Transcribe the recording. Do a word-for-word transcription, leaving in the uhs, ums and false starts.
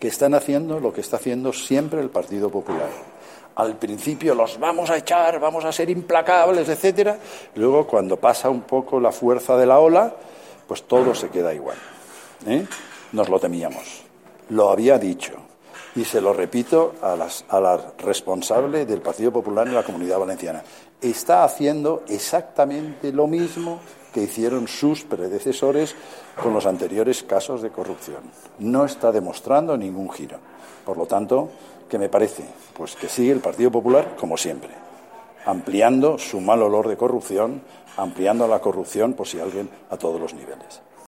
que están haciendo lo que está haciendo siempre el Partido Popular. Al principio los vamos a echar, vamos a ser implacables, etcétera. Luego, cuando pasa un poco la fuerza de la ola, pues todo se queda igual. ¿Eh? Nos lo temíamos. Lo había dicho. Y se lo repito a, las, a la responsable del Partido Popular en la Comunidad Valenciana. Está haciendo exactamente lo mismo que hicieron sus predecesores con los anteriores casos de corrupción. No está demostrando ningún giro. Por lo tanto, ¿qué me parece? Pues que sigue el Partido Popular como siempre, ampliando su mal olor de corrupción, ampliando la corrupción, por si alguien, a todos los niveles.